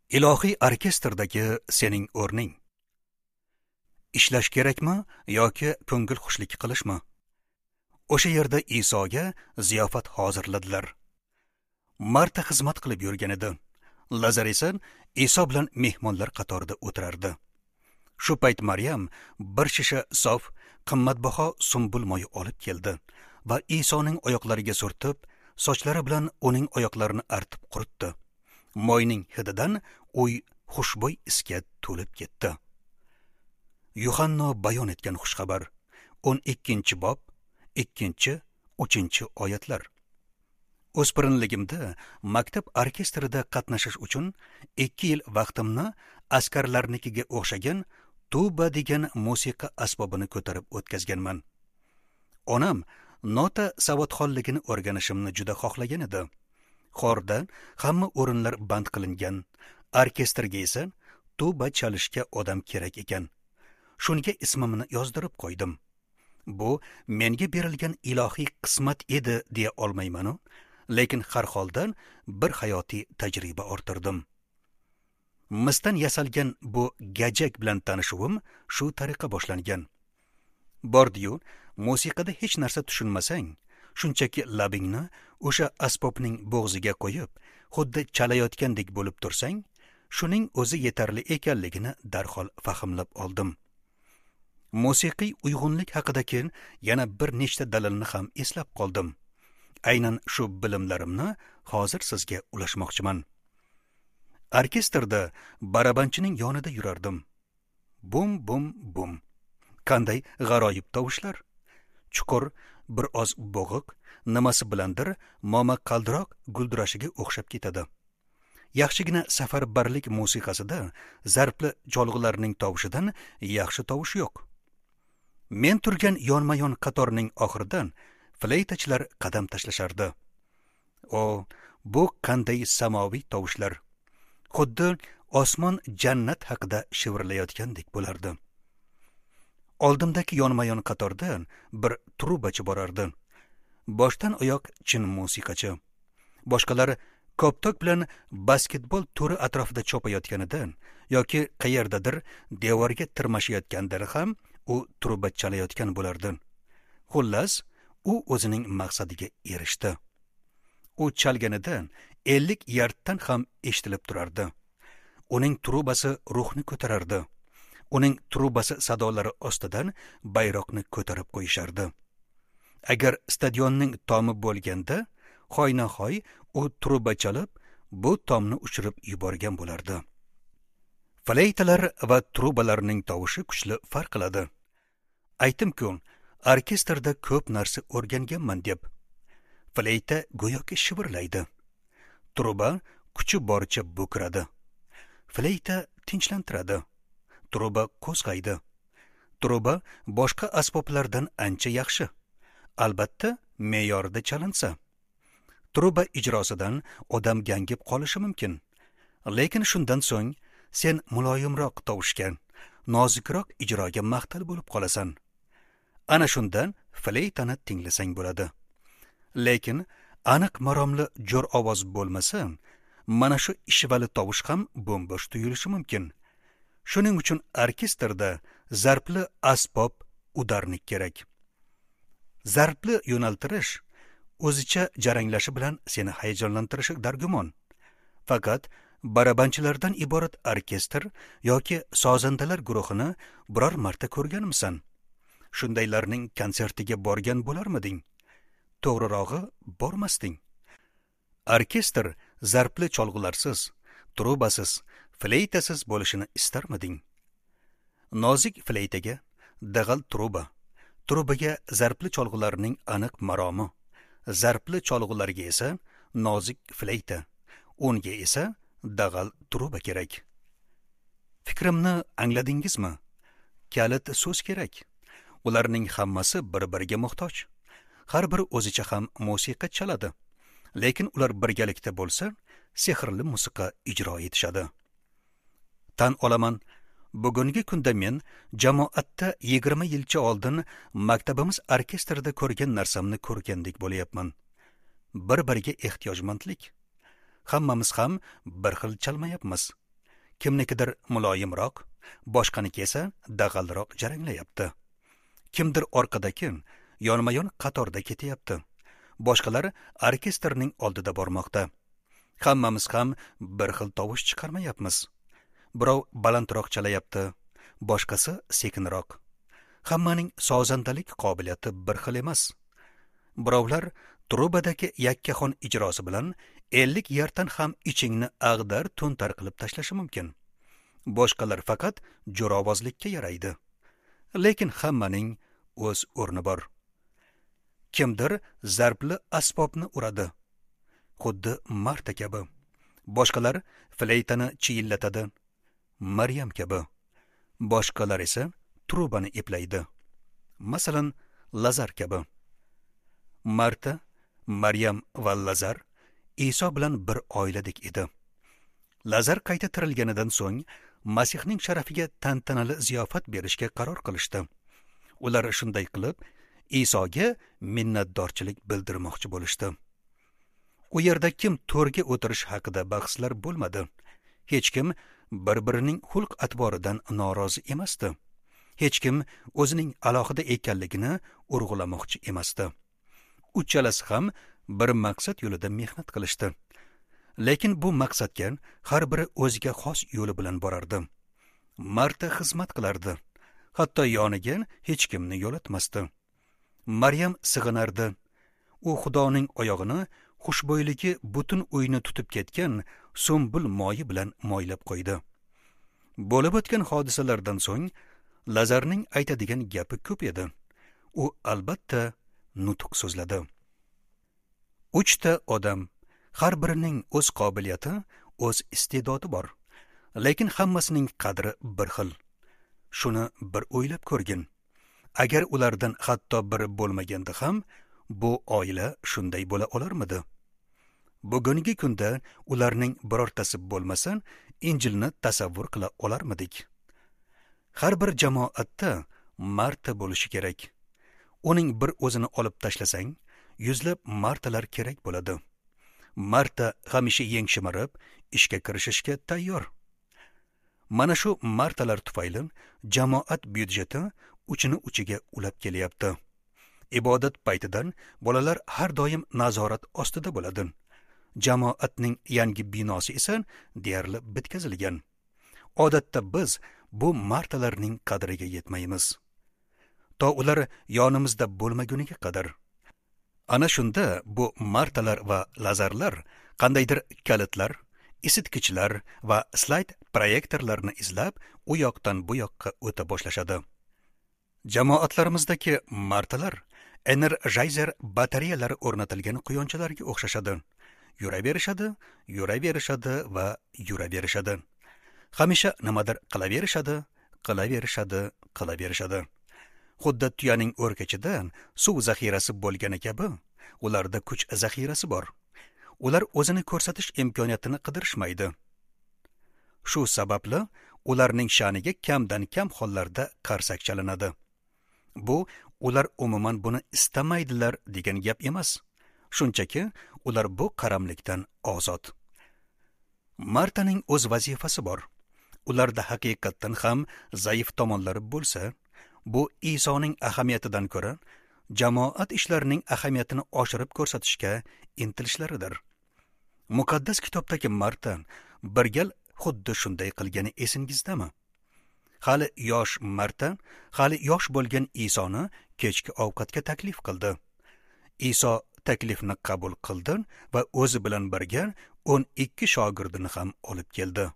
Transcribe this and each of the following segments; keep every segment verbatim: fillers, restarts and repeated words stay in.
Ilohiy orkestrdagi sening o'rning. Ishlash kerakmi yoki ko'ngil xushlik qilishmi? O'sha yerda Isoga ziyofat hozirladilar. Marta xizmat qilib yurgan edi. Lazar esa Iso bilan mehmonlar qatorida o'tirardi. Shu payt Maryam bir shisha sof, qimmatbaho sumbul moyi olib keldi va Isoning oyoqlariga surtib, sochlari bilan uning oyoqlarini artib quritdi. Moyning hididan uy xushbo'y isga to'lib ketdi. Yuhanno bayon etgan xushxabar o'n ikkinchi bob ikkinchi uchinchi oyatlar. O'spirinligimda maktab orkestrida qatnashish uchun ikki yil vaqtimni askarlarnikiga o'xshagan tuba degan musiqa asbobini ko'tarib o'tkazganman. Onam nota savodxonligini o'rganishimni juda xohlagan edi. Xorda hamma o'rinlar band qilingan, orkestrga esa tuba chalishga odam kerak ekan. Shunga ismimni yozdirib qo'ydim. Bu menga berilgan ilohiy qismat edi deya olmayman, lekin har holda bir hayotiy tajriba orttirdim. Misdan yasalgan bu gajak bilan tanishuvim shu tariqa boshlangan. Bordiyu, musiqada hech narsa tushunmasang, shunchaki labingni o'sha asbobning bo'g'ziga qo'yib, xuddi chalayotgandek bo'lib tursang, shuning o'zi yetarli ekanligini darhol fahmlab oldim. Musiqiy uyg'unlik haqidagi yana bir nechta dalilni ham eslab qoldim. Aynan shu bilimlarimni hozir sizga ulashmoqchiman. Orkestrda barabanchining yonida yurardim. Bum bum bum. Qanday g'aroyib tovushlar. Chuqur, bir oz bo'g'iq, nimasi bilandir momo qaldiroq guldirashiga o'xshab ketadi. Yaxshigina safarbarlik musiqasida zarbli cholg'ularning tovushidan yaxshi tovush yo'q. Men turgan yonma-yon qatorning oxiridan fleytachilar qadam tashlashardi. O, bu qanday samoviy tovushlar. Xuddi osmon jannat haqida shivirlayotgandek bo'lardi. Oldimdagi yonma-yon qatordan bir trubachi borardi. Boshdan oyoq chin musiqachi. Boshqalar koptok bilan basketbol turi atrofida chopayotganidan yoki qayerdadir devorga tirmashayotgandir ham u truba chalayotgan bo'lardi. Xullas, u o'zining maqsadiga erishdi. U chalganidan ellik yarddan ham eshitilib turardi. Uning trubasi ruhni ko'tarardi. Uning trubasi sadolari ostidan bayroqni ko'tarib qo'yishardi. Agar stadionning tomi bo'lganda, hoynahoy u truba chalib, bu tomni uchirib yuborgan bo'lardi. Fleytalar va trubalarning tovushi kuchli farq qiladi. Aytimku, orkestrda ko'p narsa o'rganganman deb. Fleyta go'yoki shivirlaydi. Truba kuchi boricha bo'kiradi. Fleyta tinchlantiradi. Truba qo'zg'aydi. Truba boshqa asboblardan ancha yaxshi. Albatta, me'yorida chalinsa. Truba ijrosidan odam gangib qolishi mumkin. Lekin shundan so'ng sen muloyimroq tovushga, nozikroq ijroga maqtal bo'lib qolasan. Ana shundan fleytani tinglasang bo'ladi. Lekin aniq maromli jo'r ovoz bo'lmasa, mana shu ishvali tovush ham bo'mbo'sh tuyulishi mumkin. Shuning uchun orkestrda zarbli asbob udarnik kerak. Zarbli yo'naltirish o'zicha jaranglashi bilan seni hayajonlantirishi dargumon. Faqat barabanchilardan iborat orkestr yoki sozandalar guruhini biror marta ko'rganmisan? Shundaylarning konsertiga borgan bo'larmiding? To'g'rirog'i, bormasding. Orkestr zarbli cholg'ularsiz, trubasiz, fleytasiz bo'lishini istarmiding? Nozik fleytaga dag'al truba, trubaga zarbli cholg'ularning aniq maromi, zarbli cholg'ularga esa nozik fleyta, unga esa dag'al truba kerak. Fikrimni angladingizmi? Kalit so'z kerak. Ularning hammasi bir-biriga muhtoj. Har biri o'zicha ham musiqa chaladi. Lekin ular birgalikda bo'lsa, sehrli musiqa ijro etishadi. Tan olaman, bugungi kunda men jamoatda yigirma yilcha oldin maktabimiz orkestrida ko'rgan narsamni ko'rgandek bo'layapman. Bir-biriga ehtiyojmandlik. Hammamiz ham bir xil chalmayapmiz. kimnikidir muloyimroq, boshqaniki esa dag'alroq jaranglayapti. Kimdir orqadakin, yonma-yon qatorda ketyapti. Boshqalar orkestrning oldida bormoqda. Hammamiz ham bir xil tovush chiqarmayapmiz. Birov balandroq chalayapti, boshqasi sekinroq. Hammaning sozandalik qobiliyati bir xil emas. Birovlar trubadagi yakkaxon ijrosi bilan ellik yardan ham ichingni ag'dar to'ntar qilib tashlashi mumkin. Boshqalar faqat jo'rovozlikka yaraydi. Lekin hammaning o'z o'rni bor. Kimdir zarbli asbobni uradi, xuddi Marta kabi. Boshqalar fleytani chiyillatadi, Maryam kabi. Boshqalar esa trubani eplaydi, masalan, Lazar kabi. Marta, Maryam va Lazar Iso bilan bir oiladek edi. Lazar qayta tirilganidan so'ng Masihning sharafiga tantanali ziyofat berishga qaror qilishdi. Ular shunday qilib Isoga minnatdorchilik bildirmoqchi bo'lishdi. U yerda kim to'rga o'tirish haqida bahslar bo'lmadi. Hech kim bir-birining xulq-atvoridan norozi emasdi. Hech kim o'zining alohida ekanligini urg'ulamoqchi emasdi. Uchalasi ham bir maqsad yo'lida mehnat qilishdi. Lekin bu maqsadga har biri o'ziga xos yo'li bilan borardi. Marta xizmat qilardi, hatto yoniga hech kimni yo'latmasdi. Maryam sig'inardi. U Xudoning oyog'ini xushbo'yligi butun uyni tutib ketgan so'mbul moyi bilan moylab qo'ydi. Bo'lib o'tgan hodisalardan so'ng Lazarning aytadigan gapi ko'p edi. U albatta nutq so'zladi. Uchta odam, har birining o'z qobiliyati, o'z iste'dodi bor, lekin hammasining qadri bir xil. Shuni bir o'ylab ko'rgin. Agar ulardan hatto biri bo'lmaganda ham, bu oila shunday bo'la olarmidi? Bugungi kunda ularning birortasi bo'lmasa, Injilni tasavvur qila olarmidik? Har bir jamoatda Marta bo'lishi kerak. Uning bir o'zini olib tashlasang, yuzlab Martalar kerak bo'ladi. Marta hamisha yeng shimarib, ishga kirishishga tayyor. Mana shu Martalar tufayli jamoat byudjeti uchini uchiga ulab kelyapti. Ibodat paytidan bolalar har doim nazorat ostida bo'ladi. Jamoatning yangi binosi esa deyarli bitkazilgan. Odatda biz bu Martalarning qadriga yetmaymiz. To ular yonimizda bo'lmaguniga qadar. Ana shunda bu Martalar va Lazarlar qandaydir kalitlar, isitgichlar va slayd proyektorlarni izlab u yoqdan bu yoqqa o'ta boshlashadi. Jamoatlarimizdagi Martalar energizer batareyalar o'rnatilgan quyonchalarga o'xshashadi. Yuraverishadi, yuraverishadi va yuraverishadi. Hamisha nimadir qilaverishadi, qilaverishadi, qilaverishadi. Xuddi tuyaning o'rkachidan suv zaxirasi bo'lgani kabi, ularda kuch zaxirasi bor. Ular o'zini ko'rsatish imkoniyatini qidirishmaydi. Shu sababli ularning sha'niga kamdan kam hollarda qarsak chalinadi. Bu ular umuman buni istamaydilar degan gap emas. Shunchaki ular bu qaramlikdan ozod. Martaning o'z vazifasi bor. Ularda haqiqatdan ham zaif tomonlari bo'lsa, bu Isoning ahamiyatidan ko'ra jamoat ishlarining ahamiyatini oshirib ko'rsatishga intilishlaridir. Muqaddas kitobdagi Marta bir gal xuddi shunday qilgani esingizdami? Hali yosh Marta, hali yosh bo'lgan Isoni kechki ovqatga taklif qildi. Iso taklifni qabul qildi va o'zi bilan birga o'n ikki shogirdini ham olib keldi.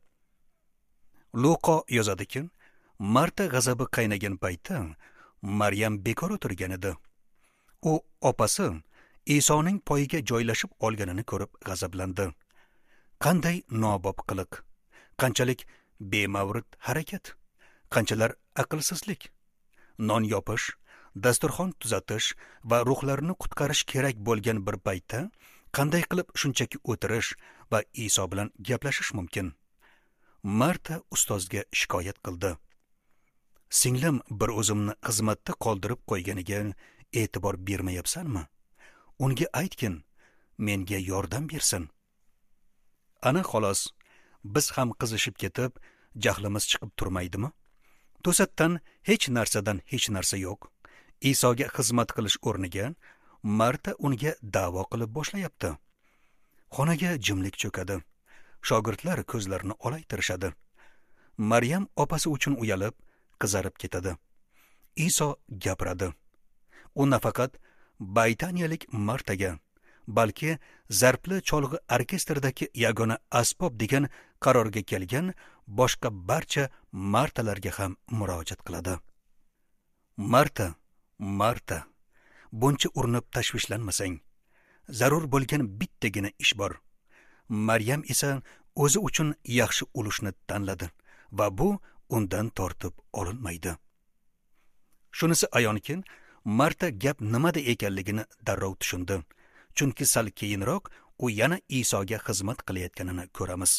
Luqo yozadiki, Marta g'azabi qaynagan paytda Maryam bekor o'tirgan edi. U opasi Isoning poyiga joylashib olganini ko'rib g'azablandi. Qanday nobob qiliq, qanchalik bemavrid harakat, qanchalar aqlsizlik. Non yopish, dasturxon tuzatish va ruhlarni qutqarish kerak bo'lgan bir paytda qanday qilib shunchaki o'tirish va Iso bilan gaplashish mumkin? Marta ustozga shikoyat qildi. Singlim bir o'zimni xizmatda qoldirib qo'yganiga e'tibor bermayapsanmi? Unga aytgin, menga yordam bersin. Ana xolos, biz ham qizishib ketib, jahlimiz chiqib turmaydimi? To'satdan hech narsadan hech narsa yo'q. Isoga xizmat qilish o'rniga Marta unga da'vo qilib boshlayapti. Xonaga jimlik cho'kadi. Shogirdlar ko'zlarini olaytirishadi. Maryam opasi uchun uyalib, qizarib ketadi. Iso gapiradi. U nafaqat Baytaniyalik Martaga, balki zarbli cholg'i orkestrdagi yagona asbob degan qarorga kelgan boshqa barcha Martalarga ham murojaat qiladi. Marta, Marta, buncha urinib tashvishlanmasang, zarur bo'lgan bittagina ish bor. Maryam esa o'zi uchun yaxshi ulushni tanladi va bu undan tortib olinmaydi. Shunisi ayonki, Marta gap nimada ekanligini darrov tushundi. Chunki sal keyinroq u yana Isoga xizmat qilayotganini ko'ramiz.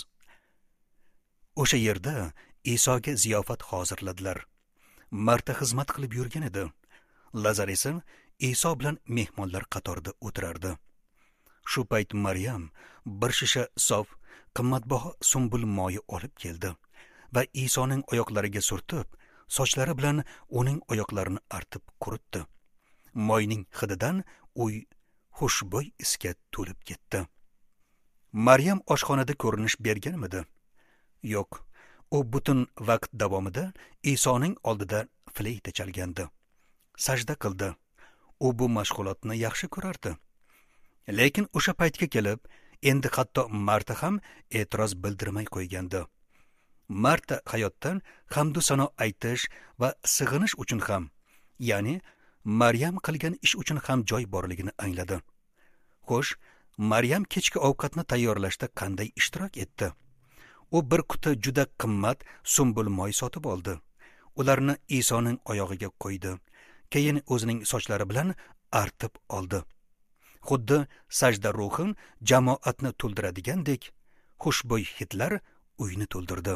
O'sha yerda Isoga ziyofat hozirladilar. Marta xizmat qilib yurgan edi. Lazar esa Iso bilan mehmonlar qatorida o'tirardi. Shu payt Maryam bir shisha sof, qimmatbaho sumbul moyi olib keldi va Isoning oyoqlariga surtib, sochlari bilan uning oyoqlarini artib quritdi. Moyning hididan uy xushbo'y isga to'lib ketdi. Maryam oshxonada ko'rinish berganmidi? Yo'q. U butun vaqt davomida Isoning oldida fleyta chalgandi. Sajda qildi. U bu mashg'ulotni yaxshi ko'rardi. Lekin o'sha paytga kelib, endi hatto Marta ham e'tiroz bildirmay qo'ygandi. Marta hayotdan hamdu sano aytish va sig'inish uchun ham, ya'ni Maryam qilgan ish uchun ham joy borligini angladi. Xo'sh, Maryam kechki ovqatni tayyorlashda qanday ishtirok etdi? U bir quti juda qimmat sumbul moy sotib oldi. Ularni Isoning oyog'iga qo'ydi. Keyin o'zining sochlari bilan artib oldi. Xuddi sajda ruhin jamoatni to'ldiradegandek, xushbo'y hidlar uyni to'ldirdi.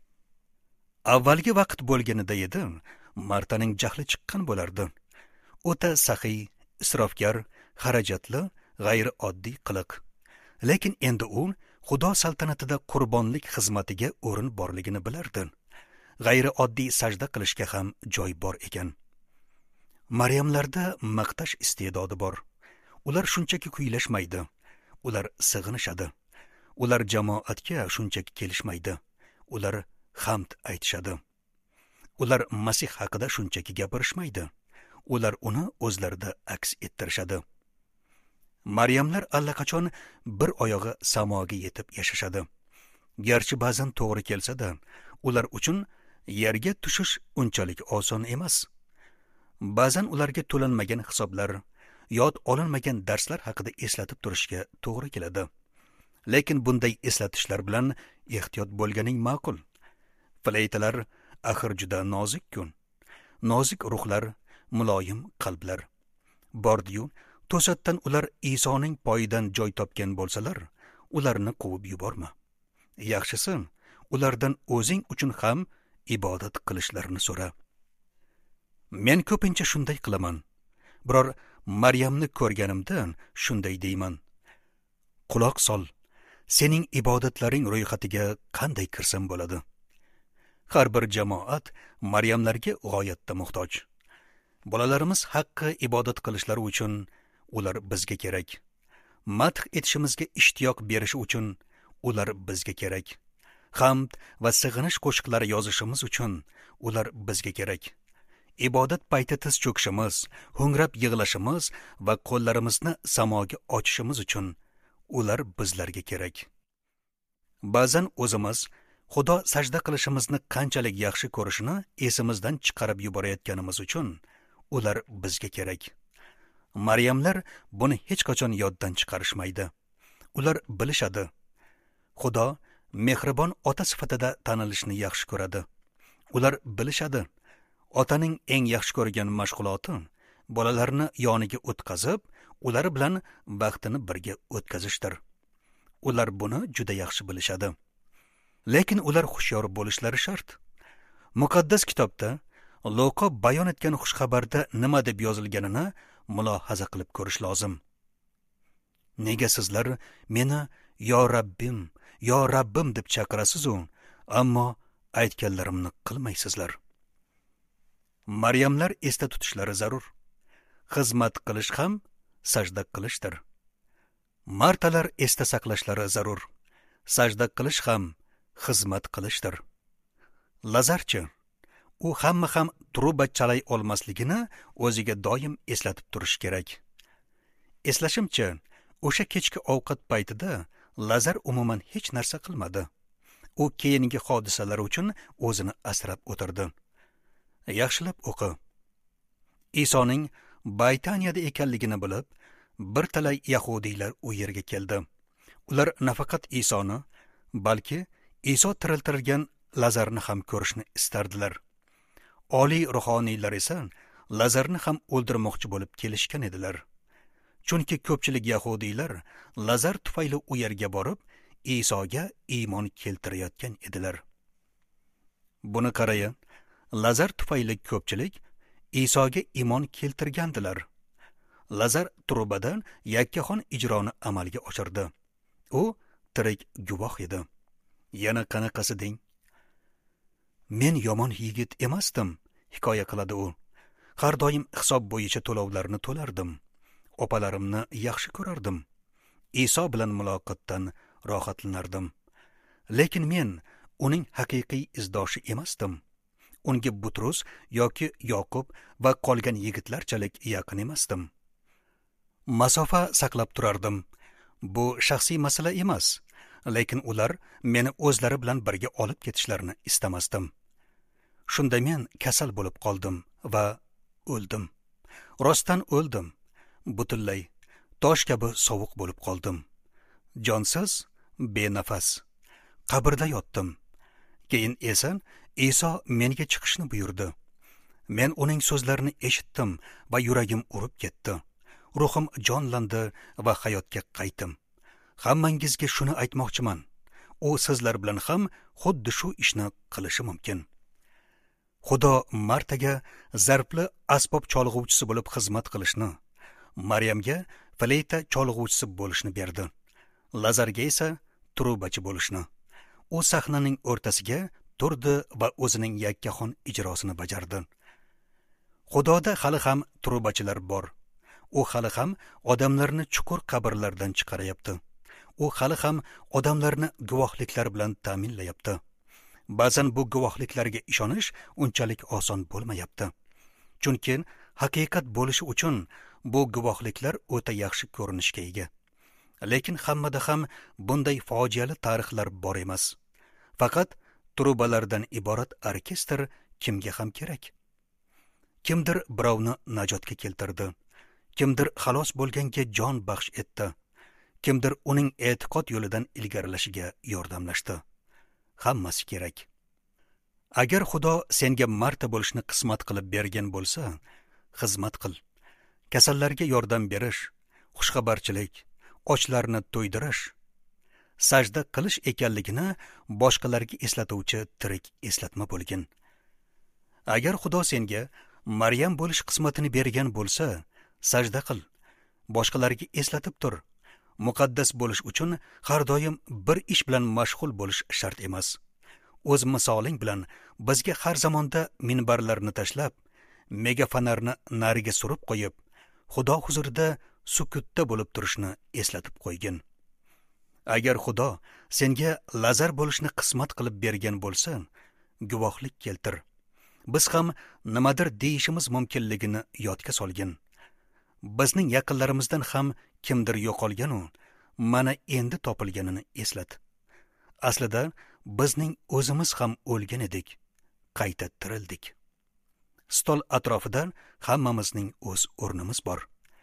Avvalgi vaqt bo'lganida edi, Martaning jahli chiqqan bo'lardi. O'ta saxiy, isrofgar, xarajatli, g'ayri oddiy qiliq. Lekin endi u Xudo saltanatida qurbonlik xizmatiga o'rin borligini bilardi. G'ayri oddiy sajda qilishga ham joy bor ekan. Maryamlarda maqtash iste'dodi bor. Ular shunchaki kuylashmaydi. Ular sig'inishadi. Ular jamoatga shunchaki kelishmaydi. Ular hamd aytishadi. Ular Masih haqida shunchaki gapirishmaydi. Ular uni o'zlarida aks ettirishadi. Maryamlar allaqachon bir oyog'i samoga yetib yashashadi. Garchi ba'zan to'g'ri kelsa-da, ular uchun yerga tushish unchalik oson emas. Ba'zan ularga to'lanmagan hisoblar, yod olinmagan darslar haqida eslatib turishga to'g'ri keladi. Lekin bunday eslatishlar bilan ehtiyot bo'lganing ma'qul. Fleytalar axir juda nozik-ku. Nozik ruhlar, muloyim qalblar. Bordiyu, to'satdan ular Isoning poyidan joy topgan bo'lsalar, ularni quvib yuborma. Yaxshisi, ulardan o'zing uchun ham ibodat qilishlarini so'ra. Men ko'pincha shunday qilaman. Biror Maryamni ko'rganimdan shunday deyman. Quloq sol. Sening ibodatlaring ro'yxatiga qanday kirsam bo'ladi? Har bir jamoat Maryamlarga g'oyatda muhtoj. Bolalarimiz haqqi ibodat qilishlari uchun ular bizga kerak. Madh etishimizga ishtiyoq berishi uchun ular bizga kerak. Hamd va sig'inish qo'shiqlari yozishimiz uchun ular bizga kerak. Ibodat payti tiz cho'kishimiz, ho'ngrab yig'lashimiz va qo'llarimizni samoga ochishimiz uchun ular bizlarga kerak. Ba'zan o'zimiz Xudo sajda qilishimizni qanchalik yaxshi ko'rishini esimizdan chiqarib yuborayotganimiz uchun ular bizga kerak. Maryamlar buni hech qachon yoddan chiqarishmaydi. Ular bilishadi. Xudo mehribon ota sifatida tanilishni yaxshi ko'radi. Ular bilishadi. Otaning eng yaxshi ko'rgan mashg'uloti bolalarni yoniga o'tkazib, ular bilan vaqtini birga o'tkazishdir. Ular buni juda yaxshi bilishadi. Lekin ular xushyor bo'lishlari shart. Muqaddas kitobda Luqo bayon etgan xushxabarda nima deb yozilganini mulohaza qilib ko'rish lozim. Nega sizlar meni yo Rabbim, yo Rabbim deb chaqirasiz-u, ammo aytganlarimni qilmaysizlar. Maryamlar esda tutishlari zarur. Xizmat qilish ham sajda qilishdir. Martalar esda saqlashlari zarur. Sajda qilish ham xizmat qilishdir. Lazarchi, u hamma ham truba chalay olmasligini o'ziga doim eslatib turish kerak. Eslashimcha, o'sha kechki ovqat paytida Lazar umuman hech narsa qilmadi. U keyingi hodisalar uchun o'zini asrab o'tirdi. Yaxshilab o'qi. Isoning Baytaniyada ekanligini bilib, bir talay yahudiylar u yerga keldi. Ular nafaqat Isoni, balki Iso tiriltirgan Lazarni ham ko'rishni istardilar. Oliy ruhoniylar esa Lazarni ham o'ldirmoqchi bo'lib kelishgan edilar. Chunki ko'pchilik yahudiylar Lazar tufayli u yerga borib, Isoga iymon keltirayotgan edilar. Buni qarang, Lazar tufayli ko'pchilik Isoga iymon keltirgandilar. Lazar turbadan yakkaxon ijroni amalga oshirdi. U tirik guvoh edi. Yana qanaqasi deng? Men yomon yigit emasdim, hikoya qiladi u. Har doim hisob bo'yicha to'lovlarni to'lardim. Opalarimni yaxshi ko'rardim. Iso bilan muloqotdan rohatlanardim. Lekin men uning haqiqiy izdoshi emasdim. Unga Butrus yoki Yoqub va qolgan yigitlarchalik yaqin emasdim. Masofa saqlab turardim. Bu shaxsiy masala emas, lekin ular meni o'zlari bilan birga olib ketishlarini istamasdim. Shunda men kasal bo'lib qoldim va o'ldim. Rostdan o'ldim. Butunlay tosh kabi sovuq bo'lib qoldim. Jonsiz, benafas. Qabrda yotdim. Keyin esa Iso menga chiqishni buyurdi. Men uning so'zlarini eshitdim va yuragim urib ketdi. Ruhim jonlandi va hayotga qaytdim. Hammangizga shuni aytmoqchiman. U sizlar bilan ham xuddi shu ishni qilishi mumkin. Xudo Martaga zarbli asbob cholg'uvchisi bo'lib xizmat qilishni, Maryamga fleyta cholg'uvchisi bo'lishni berdi. Lazarga esa trubachi bo'lishni. U sahnaning o'rtasiga turdi va o'zining yakkaxon ijrosini bajardi. Xudoda hali ham trubachilar bor. U hali ham odamlarni chuqur qabrlardan chiqarayapti. U hali ham odamlarni guvohliklar bilan ta'minlayapti. Ba'zan bu guvohliklarga ishonish unchalik oson bo'lmayapti. Chunki haqiqat bo'lishi uchun bu guvohliklar o'ta yaxshi ko'rinishga ega. Lekin hammada ham bunday fojiali tarixlar bor emas. Faqat trubalardan iborat orkestr kimga ham kerak? Kimdir birovni najotga keltirdi. Kimdir xalos bo'lganga jon baxsh etdi. Kimdir uning e'tiqod yo'lidan ilgarilashiga yordamlashdi. Hammasi kerak. Agar Xudo senga Marta bo'lishni qismat qilib bergan bo'lsa, xizmat qil. Kasallarga yordam berish, xushxabarchilik, ochlarni to'ydirish, sajda qilish ekanligini boshqalarga eslatuvchi tirik eslatma bo'lgin. Agar Xudo senga Maryam bo'lish qismatini bergan bo'lsa, sajda qil. Boshqalarga eslatib tur. Muqaddas bo'lish uchun har doim bir ish bilan mashg'ul bo'lish shart emas. O'z misoling bilan bizga har zamonda minbarlarni tashlab, megafonarni nariga surib qo'yib, Xudo huzurida sukutda bo'lib turishni eslatib qo'ygin. Agar Xudo senga Lazar bo'lishni qismat qilib bergan bo'lsa, guvohlik keltir. Biz ham nimadir deyishimiz mumkinligini yodga solgin. Bizning yaqinlarimizdan ham kimdir yo'qolgan u, mana endi topilganini eslat. Aslida bizning o'zimiz ham o'lgan edik, qayta tirildik. Stol atrofidan hammamizning o'z o'rnimiz bor.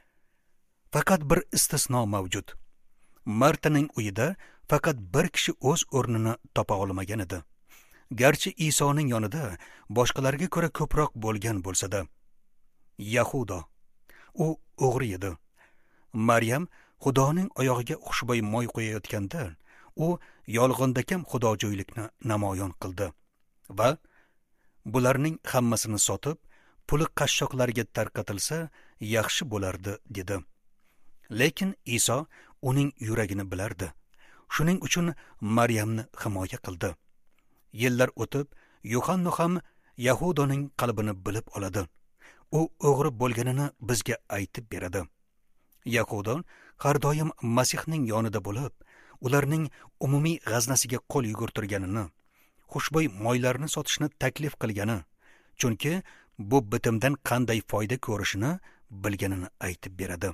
Faqat bir istisno mavjud. Martaning uyida faqat bir kishi o'z o'rnini topa olmagan edi. Garchi Isoning yonida boshqalarga ko'ra ko'proq bo'lgan bo'lsa-da. Yahudo. U o'g'ri edi. Maryam Xudoning oyog'iga xushbo'y moy qo'yayotganda, u yolg'ondakam xudojo'ylikni namoyon qildi va bularning hammasini sotib, puli qashshoqlarga tarqatilsa yaxshi bo'lardi dedi. Lekin Iso uning yuragini bilardi. Shuning uchun Maryamni himoya qildi. Yillar o'tib, Yohanna ham Yahudoning qalbini bilib oladi. U o'g'ri bo'lganini bizga aytib beradi. Yahudo har doim Masihning yonida bo'lib, ularning umumiy g'aznasiga qo'l yugurtirganini, xushbo'y moylarni sotishni taklif qilgani, chunki bu bitimdan qanday foyda ko'rishini bilganini aytib beradi.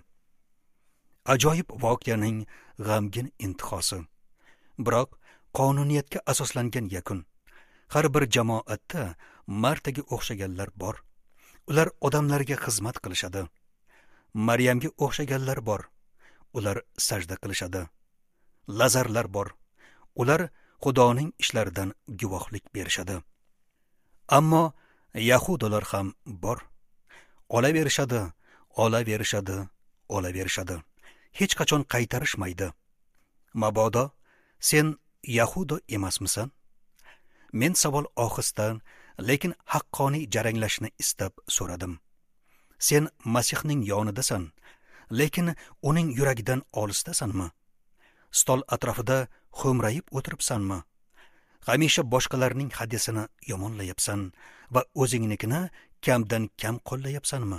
Ajoyib voqeaning g'amgin intihosi. Biroq qonuniyatga asoslangan yakun. Har bir jamoatda Martaga o'xshaganlar bor. Ular odamlarga xizmat qilishadi. Maryamga o'xshaganlar bor. Ular sajda qilishadi. Lazarlar bor. Ular Xudoning ishlaridan guvohlik berishadi. Ammo Yahudolar ham bor. Olaverishadi, olaverishadi, olaverishadi. Hech qachon qaytarishmaydi. Mabodo sen Yahudo emasmisan? Men savol ohista, lekin haqqoniy jaranglashni istab so'radim. Sen Masihning yonidasan, lekin uning yuragidan olisdasanmi? Stol atrofida xo'mrayib o'tiribsanmi? Hamisha boshqalarning hadisini yomonlayapsan va o'zingnikini kamdan kam qo'llayapsanmi?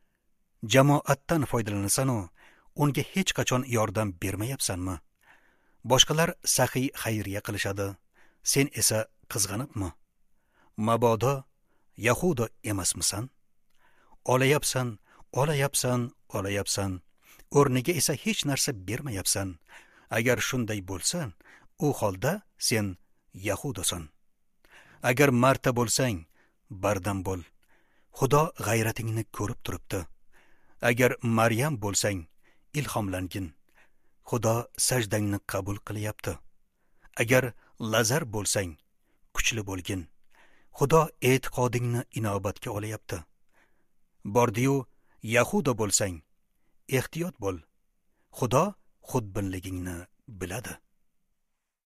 Jamoatdan foydalanasan-u, unga hech qachon yordam bermayapsanmi? Boshqalar saxiy xayriya qilishadi, sen esa qizg'anibmi? Mabodo Yahudo emasmisan? Olayapsan, olayapsan, olayapsan. O'rniga esa hech narsa bermayapsan. Agar shunday bo'lsan, u holda sen Yahudosan. Agar Marta bo'lsang, bardam bo'l. Xudo g'ayratingni ko'rib turibdi. Agar Maryam bo'lsang, ilhomlangin. Xudo sajdangni qabul qilyapti. Agar Lazar bo'lsang, kuchli bo'lgin. Xudo e'tiqodingni inobatga olayapti. Bordiyu Yahudo bo'lsang, ehtiyot bo'l. Xudo xudbinligingni biladi.